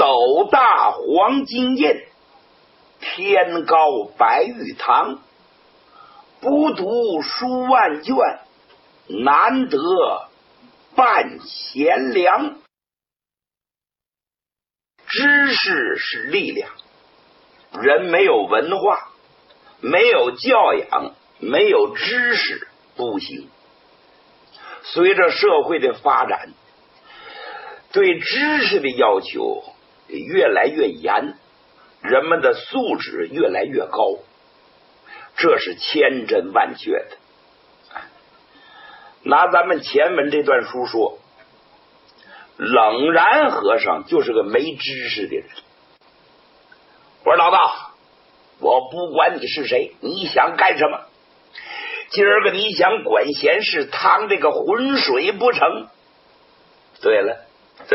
斗大黄金印，天高白玉堂，不读书万卷，难得半贤良。知识是力量，人没有文化，没有教养，没有知识不行。随着社会的发展，对知识的要求越来越严，人们的素质越来越高，这是千真万确的。拿咱们前文这段书说，冷然和尚就是个没知识的人。我说老道，我不管你是谁，你想干什么？今儿个你想管闲事，趟这个浑水不成？对了，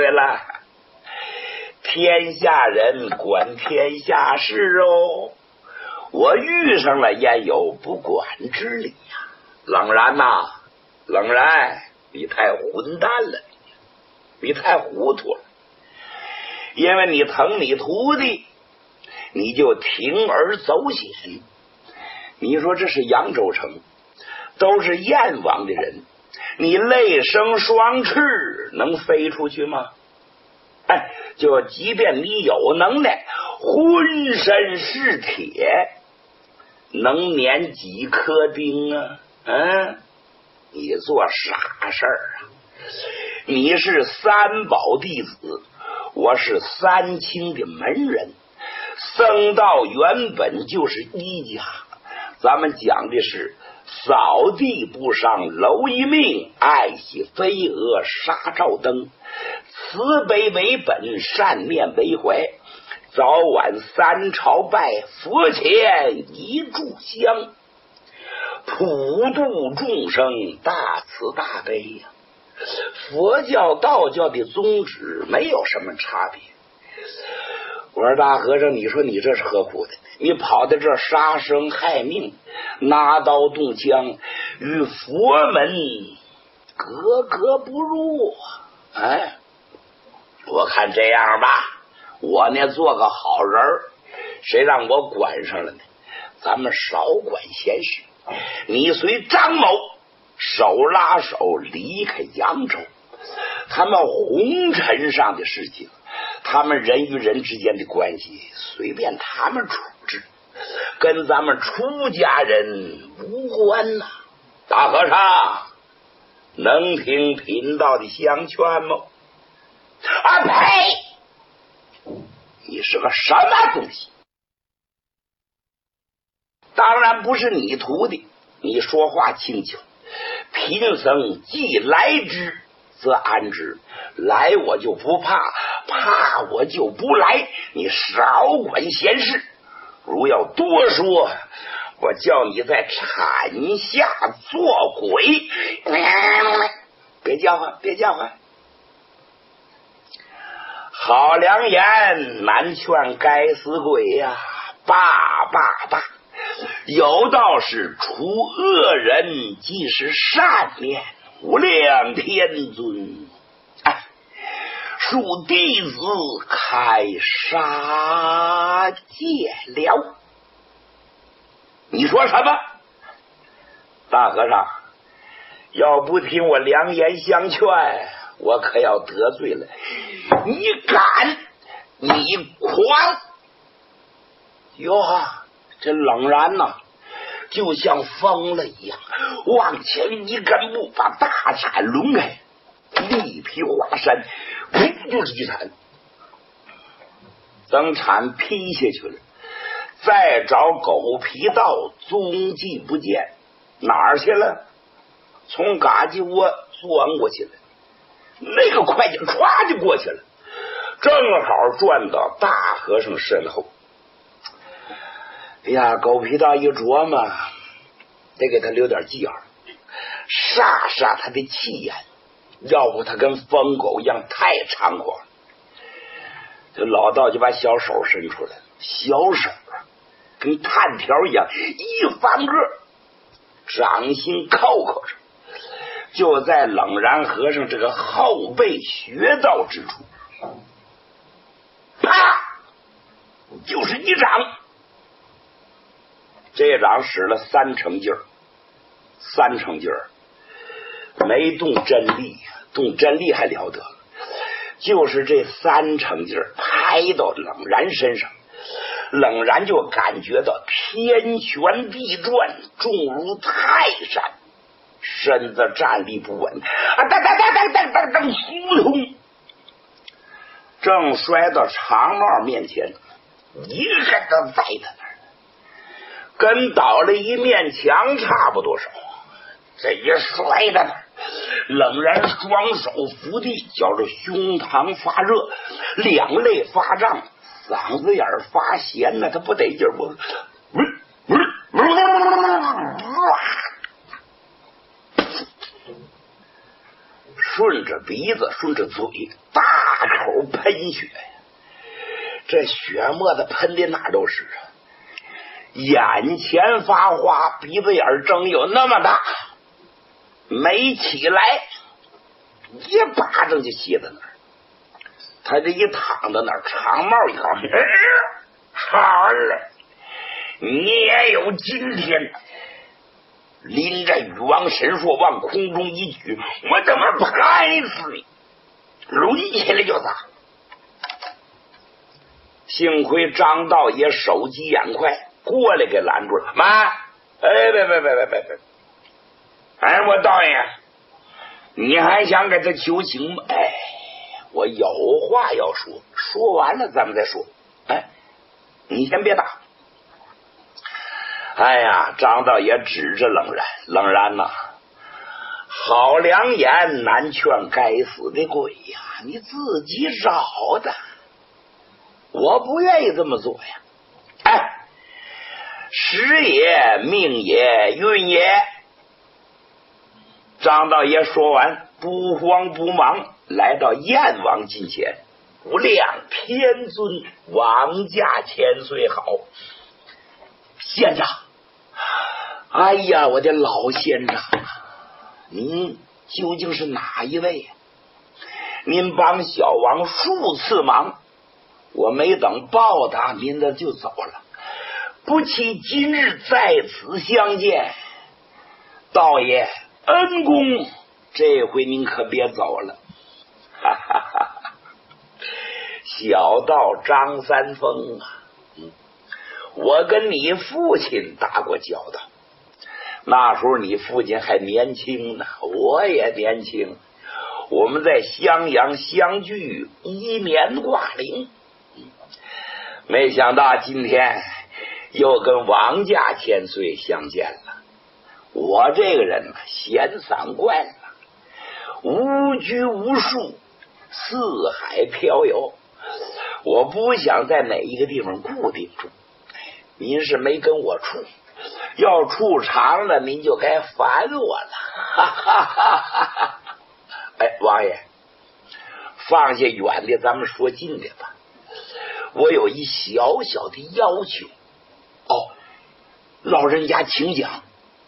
天下人管天下事哦，我遇上了焉有不管之理呀？冷然呐，冷然，你太混蛋了，你太糊涂了。因为你疼你徒弟，你就铤而走险。你说这是扬州城，都是燕王的人，你累生双翅能飞出去吗？就即便你有能耐，浑身是铁，能碾几颗钉啊？你做傻事儿啊！你是三宝弟子，我是三清的门人，僧道原本就是一家。咱们讲的是扫地不伤蝼蚁命，爱惜飞蛾杀照灯，慈悲为本，善念为怀，早晚三朝拜，佛前一炷香，普度众生，大慈大悲呀。佛教道教的宗旨没有什么差别。我说大和尚，你说你这是何苦的？你跑到这杀生害命，拿刀动枪，与佛门格格不入。我看这样吧，我呢做个好人，谁让我管上了呢？咱们少管闲事，你随张某手拉手离开扬州，他们红尘上的事情，他们人与人之间的关系随便他们处置，跟咱们出家人无关呐。大和尚能听贫道的相劝吗？呸！你是个什么东西？当然不是你徒弟，你说话轻巧。贫僧既来之则安之，来我就不怕，怕我就不来。你少管闲事，如要多说，我叫你在产下做鬼。别叫唤，别叫唤。好良言难劝该死鬼呀！罢，有道是除恶人即是善念，无量天尊恕弟子开杀戒了。你说什么？大和尚，要不听我良言相劝，我可要得罪了。你敢，你狂！哟哈，这冷然呐，就像疯了一样，往前一根步，把大铲抡开，力劈华山，噗就是一铲，等铲劈下去了，再找狗皮道踪迹不见，哪儿去了？从嘎叽窝钻过去了，那个快劲唰就过去了，正好转到大和尚身后。哎呀，狗皮道一琢磨，得给他留点记号，煞他的气焰，要不他跟疯狗一样太猖狂。这老道就把小手伸出来，小手跟炭条一样，一翻个，掌心扣着，就在冷然和尚这个后背穴道之处， 就是一掌。这掌使了3成劲儿，3成劲儿，没动真力，动真力还了得，就是这3成劲儿拍到冷然身上，冷然就感觉到天旋地转，重如泰山，身子站立不稳，噔，扑通，正摔到长帽面前，一个都栽在那儿，跟倒了一面墙差不多少。这一摔在那儿，冷然双手扶地，觉着胸膛发热，两肋发胀，嗓子眼发咸呢，他不得劲儿，顺着鼻子顺着嘴大口喷血，这血沫子喷的哪都是啊，眼前发花，鼻子眼睁有那么大，没起来，一巴掌就歇在那儿。他这一躺在那儿，长帽一高兴，好了，你也有今天。拎着禹王神说往空中一举，我怎么拍死你？抡起来就砸。幸亏张道爷手疾眼快，过来给拦住了。妈，别！哎，我道爷，你还想给他求情吗？哎，我有话要说，说完了咱们再说。哎，你先别打。哎呀，张道爷指着冷然呐，好良言难劝该死的鬼呀，你自己找的，我不愿意这么做呀。哎，时也命也运也。张道爷说完，不慌不忙来到燕王近前，无量天尊，王驾千岁好。县长，哎呀，我的老县长，您究竟是哪一位呀？您帮小王数次忙，我没等报答您的就走了，不期今日在此相见，道爷恩公，这回您可别走了。哈哈哈！小道张三丰啊，我跟你父亲打过交道，那时候你父亲还年轻呢，我也年轻，我们在襄阳相聚1年挂零，没想到今天又跟王家千岁相见了。我这个人闲散惯了，无拘无束，四海飘游，我不想在哪一个地方固定住。您是没跟我处，要处长了您就该烦我了。哈哈哈哈！哎，王爷，放下远的，咱们说近的吧。我有一小小的要求。哦，老人家请讲。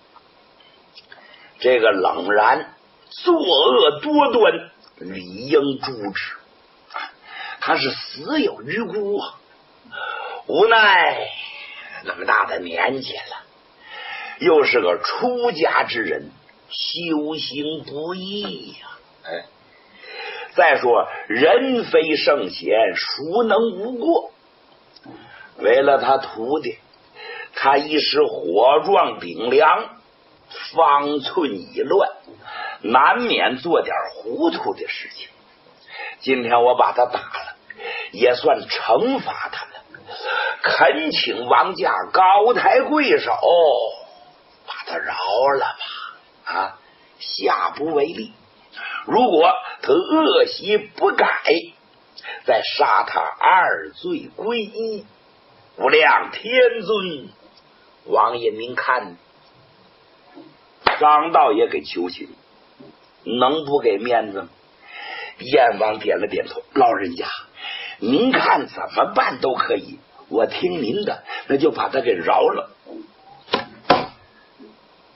这个冷然作恶多端，理应诛之，他是死有余辜啊！无奈那么大的年纪了，又是个出家之人，修行不易呀。哎，再说人非圣贤，孰能无过？为了他徒弟，他一时火壮顶梁，方寸已乱，难免做点糊涂的事情。今天我把他打了，也算惩罚他了，恳请王家高抬贵手，把他饶了吧。啊，下不为例。如果他恶习不改，再杀他2罪归一。无量天尊，王爷您看，张道爷给求情，能不给面子吗？燕王点了点头，老人家您看怎么办都可以，我听您的，那就把他给饶了。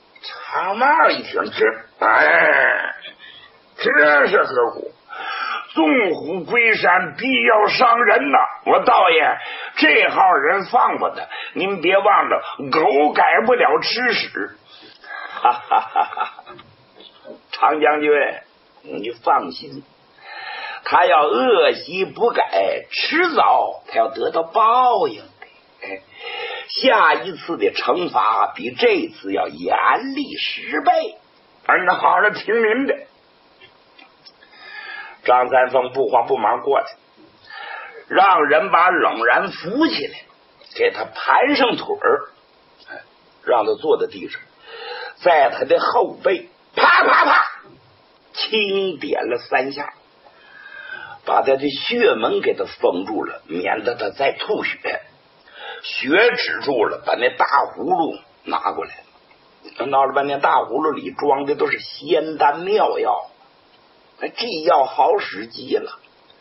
长帽一听，这是何苦？ 纵虎归山，必要伤人呐！我道爷，这号人放过他，您别忘了，狗改不了吃屎。哈哈哈哈！常将军，你放心，他要恶习不改，迟早他要得到报应的。下一次的惩罚比这次要严厉10倍。儿子好了，听您的。张三丰不慌不忙过来，让人把冷然扶起来，给他盘上腿儿，让他坐在地上，在他的后背啪啪啪轻点了3下，把他的血门给他封住了，免得他再吐血。血止住了，把那大葫芦拿过来了，闹了半天，大葫芦里装的都是仙丹妙药，这药好使极了。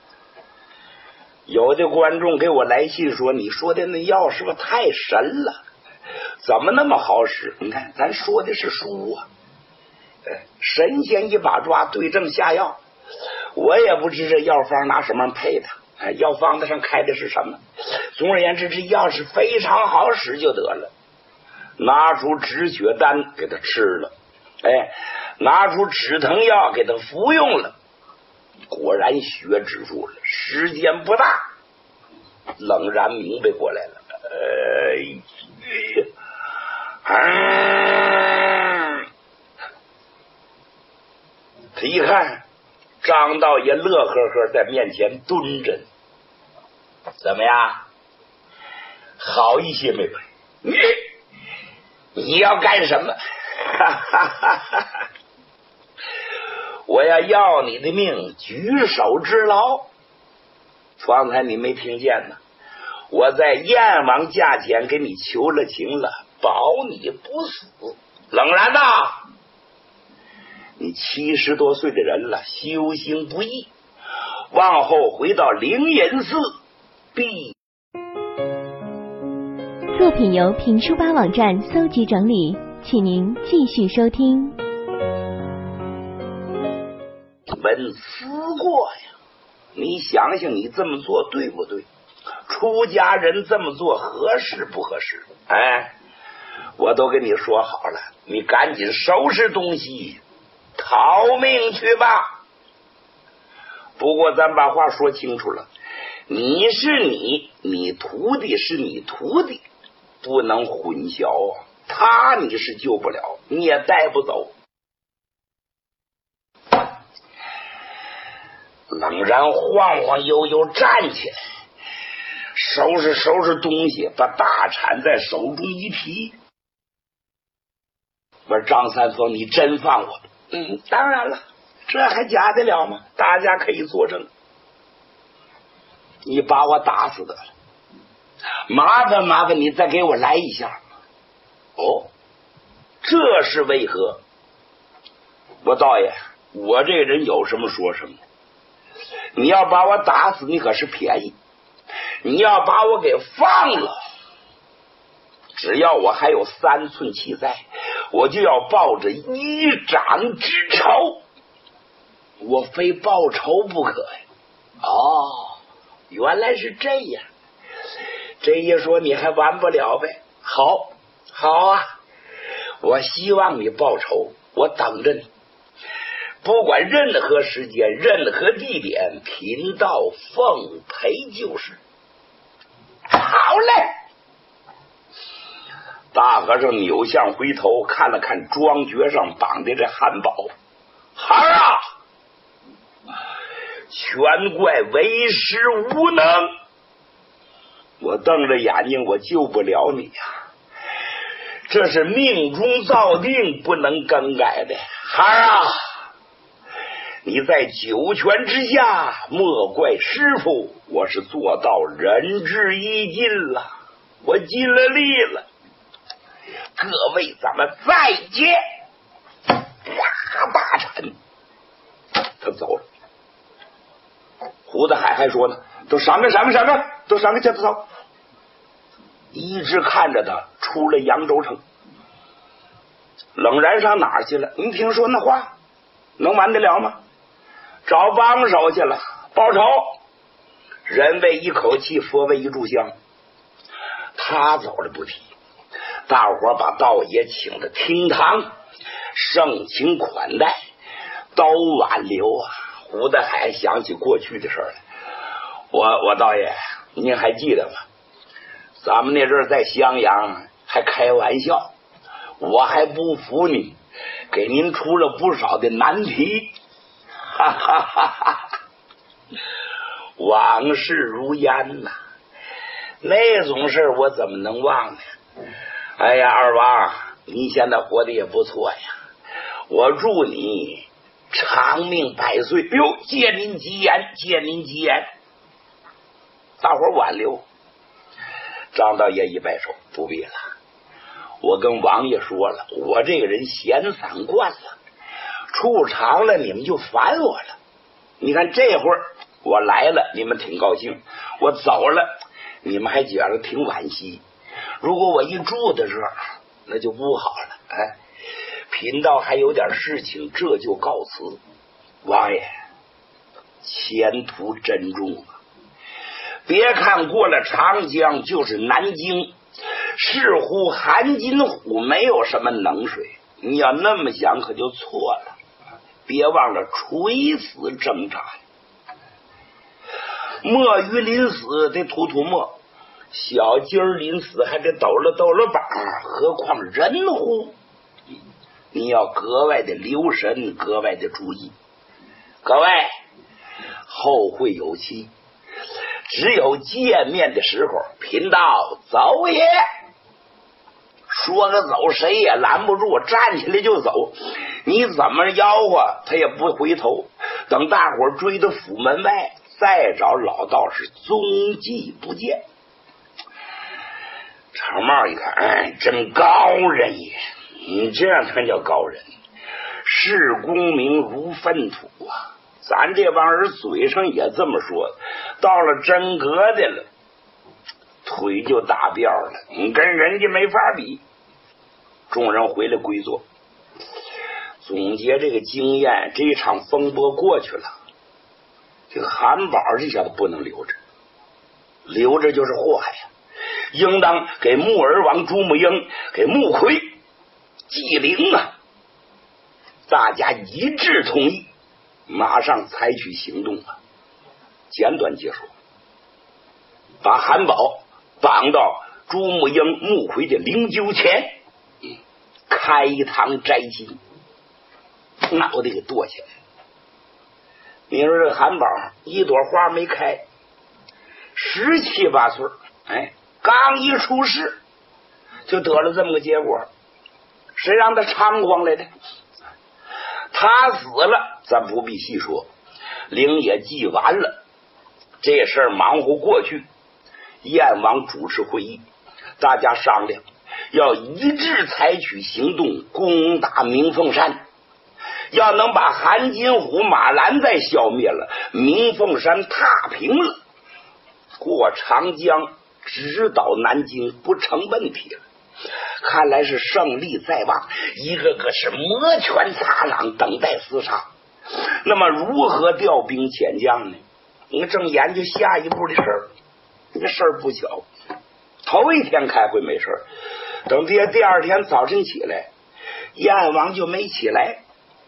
有的观众给我来信说，你说的那药是不是太神了？怎么那么好使？你看咱说的是书啊，神仙一把抓，对症下药。我也不知这药方拿什么配的，药方子上开的是什么。总而言之，这药是非常好使就得了。拿出止血丹给他吃了，拿出止疼药给他服用了，果然血止住了。时间不大，冷然明白过来了。他一看张道爷乐呵呵在面前蹲着，怎么样？好一些没有？你要干什么？我要你的命，举手之劳。方才你没听见呢，我在燕王驾前给你求了情了，保你不死。冷然呐，你70多岁的人了，修行不易，往后回到灵隐寺必。 作品由评书吧网站搜集整理，请您继续收听。 文思过呀，你想想你这么做对不对？出家人这么做合适不合适？我都跟你说好了，你赶紧收拾东西逃命去吧。不过咱把话说清楚了，你是你徒弟是你徒弟，不能混淆啊。他你是救不了，你也带不走。冷然晃晃悠悠站起来，收拾收拾东西，把大铲在手中一提。我说张三丰，你真放我？当然了，这还假得了吗？大家可以作证。你把我打死得了，麻烦你再给我来一下。这是为何？我道爷，我这人有什么说什么。你要把我打死，你可是便宜；你要把我给放了，只要我还有3寸气在，我就要抱着一掌之仇，我非报仇不可呀。原来是这样。这一说你还完不了呗？好啊，我希望你报仇，我等着你。不管任何时间任何地点，贫道奉陪就是。好嘞。大和尚扭向回头看了看庄爵上绑的这汉堡，孩儿啊，全怪为师无能，我瞪着眼睛，我救不了你呀，这是命中造定，不能更改的。孩儿啊，你在九泉之下，莫怪师傅，我是做到仁至义尽了，我尽了力了。各位，咱们再见。大铲，他走了。胡子海还说呢，都闪开，都闪开，接着走。一直看着他出了扬州城。冷然上哪儿去了？您听说那话能完得了吗？找帮手去了， 报仇。人为一口气，佛为一炷香。他走了不提，大伙把道爷请到厅堂，盛情款待，都挽留啊。胡德海想起过去的事来，我道爷，您还记得吗？咱们那阵在襄阳还开玩笑，我还不服你，给您出了不少的难题，哈哈哈哈！往事如烟呐，那种事我怎么能忘呢？哎呀，二王，你现在活得也不错呀，我祝你长命百岁。哟，借您吉言，借您吉言。大伙挽留。张道爷一摆手，不必了，我跟王爷说了，我这个人闲散惯了，出场了你们就烦我了。你看这会儿我来了，你们挺高兴；我走了，你们还觉得挺惋惜。如果我一住的时候，那就不好了。哎，贫道还有点事情，这就告辞。王爷，前途珍重啊！别看过了长江就是南京，似乎韩金虎没有什么能水。你要那么想可就错了，别忘了垂死挣扎。墨鱼临死得吐吐沫，小鸡儿临死还得抖了抖了膀，何况人乎？你要格外的留神，格外的注意。各位，后会有期，只有见面的时候，贫道走也。说个走，谁也拦不住，站起来就走。你怎么吆喝，他也不回头。等大伙追到府门外，再找老道士，踪迹不见。长帽一看，哎，真高人也！你这样才叫高人。视功名如粪土啊！咱这帮人嘴上也这么说，到了真格的了，腿就打掉了，你跟人家没法比。众人回来归坐，总结这个经验，这一场风波过去了，这个韩宝这下子不能留着，留着就是祸害呀！应当给木儿王朱木英、给木奎祭灵啊！大家一致同意，马上采取行动啊！简短结束，把韩宝绑到朱木英、木奎的灵柩前，开膛摘心，脑袋给剁下来。你说这个韩宝一朵花没开，17、18岁，哎，刚一出世就得了这么个结果，谁让他猖狂来的？他死了，咱不必细说，灵也祭完了，这事儿忙活过去。燕王主持会议，大家商量要一致采取行动，攻打鸣凤山。要能把韩金虎、马兰再消灭了，鸣凤山踏平了，过长江直捣南京不成问题了。看来是胜利在望，一个个是摩拳擦掌，等待厮杀。那么如何调兵遣将呢？你正研究下一步的事儿，这事儿不小。头一天开会没事，等第二天早晨起来，燕王就没起来。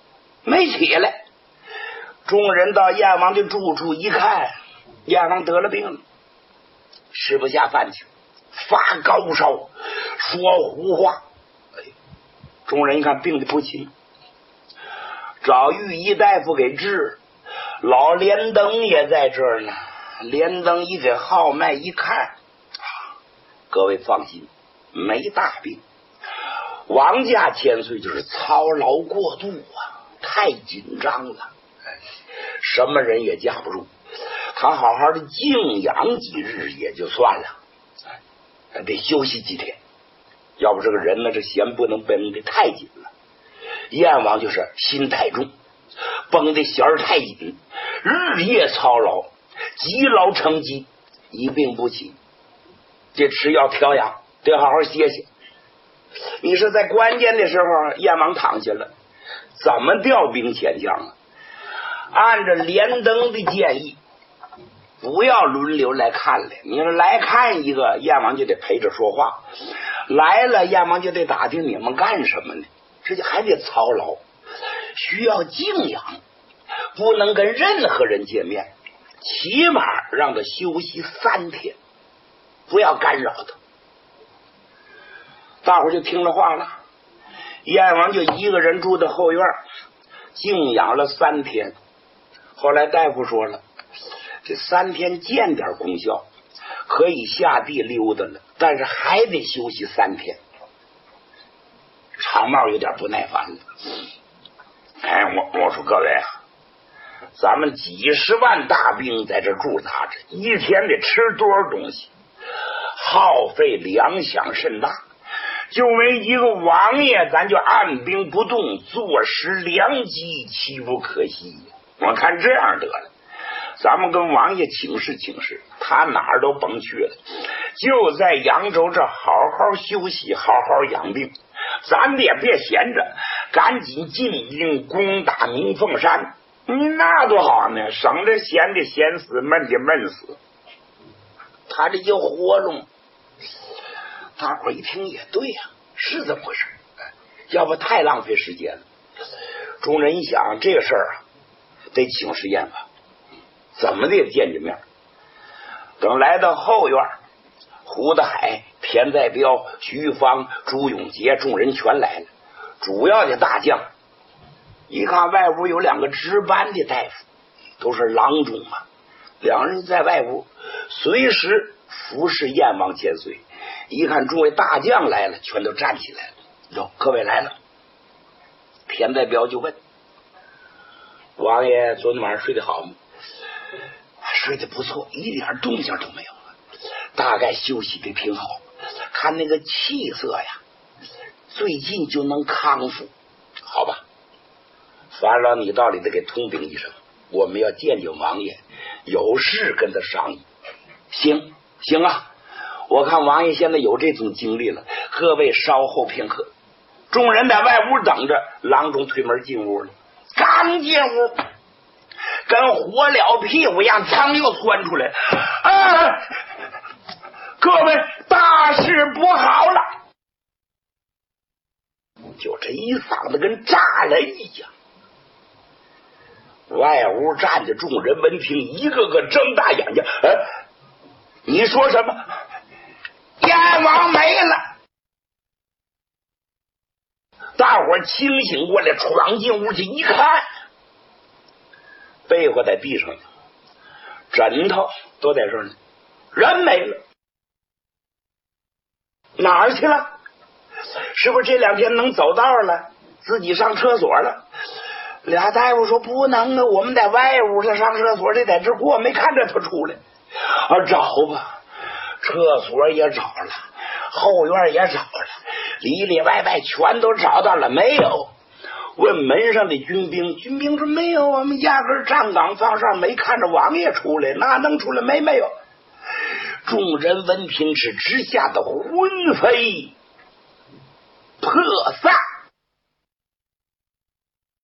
众人到燕王的住处一看，燕王得了病了，吃不下饭去，发高烧，说胡话。众人一看病的不轻，找御医大夫给治。老连登也在这儿呢，连登一给号脉一看，各位放心，没大病，王家千岁就是操劳过度啊，太紧张了，什么人也架不住。他好好的静养几日也就算了，得休息几天，要不这个人呢，这弦不能绷得太紧了。燕王就是心太重，绷得弦儿太紧，日夜操劳，积劳成疾，一病不起。这吃药调养，得好好歇歇。你说在关键的时候，燕王躺下了，怎么调兵遣将啊？按照连登的建议， 不要轮流来看了。你说来看一个，燕王就得陪着说话；来了，燕王就得打听你们干什么呢？这就还得操劳，需要静养，不能跟任何人见面，起码让他休息3天，不要干扰他。大伙就听了话了，燕王就一个人住在后院，静养了3天。后来大夫说了，这3天见点功效，可以下地溜达了，但是还得休息3天。长帽有点不耐烦了，哎，我说各位啊，咱们几十万大兵在这驻扎着，一天得吃多少东西，耗费粮饷甚大，就为一个王爷，咱就按兵不动，坐食良机，岂不可惜呀？我看这样得了，咱们跟王爷请示请示，他哪儿都甭去了，就在扬州这好好休息，好好养病。咱也别闲着，赶紧进兵攻打鸣凤山，那多好呢，省着闲的闲死，闷的闷死。他这就活拢。大伙一听也对呀，是这么回事，要不太浪费时间了。众人一想，这个事儿啊，得请示燕王，怎么的也见见面。等来到后院，胡德海、田在彪、徐芳、朱永杰众人全来了，主要的大将。一看外屋有2个值班的大夫，都是郎中啊，两人在外屋随时服侍燕王千岁。一看诸位大将来了，全都站起来了。哟，各位来了。田在彪就问：王爷昨天晚上睡得好吗？睡得不错，一点动静都没有，大概休息得挺好。看那个气色呀，最近就能康复。好吧，樊老，你到里头给通禀一声，我们要见见王爷，有事跟他商议。行啊，我看王爷现在有这种精力了，各位稍后片刻。众人在外屋等着，郎中推门进屋了。刚进屋，跟火燎屁股一样，汤又窜出来。各位，大事不好了！就这一嗓子跟炸人一样。外屋站着众人闻听，一个个睁大眼睛。你说什么？燕王没了！大伙清醒过来，闯进屋去一看，被窝在地上，枕头都在这儿呢，人没了。哪儿去了？是不是这2天能走道了，自己上厕所了？俩大夫说不能啊，我们在外屋上上厕所，这在这过，没看着他出来。找吧，厕所也找了，后院也找了，里里外外全都找到了，没有。问门上的军兵说没有，我们压根站岗放哨，没看着王爷出来，哪能出来？没有。众人闻听是直吓得魂飞魄散。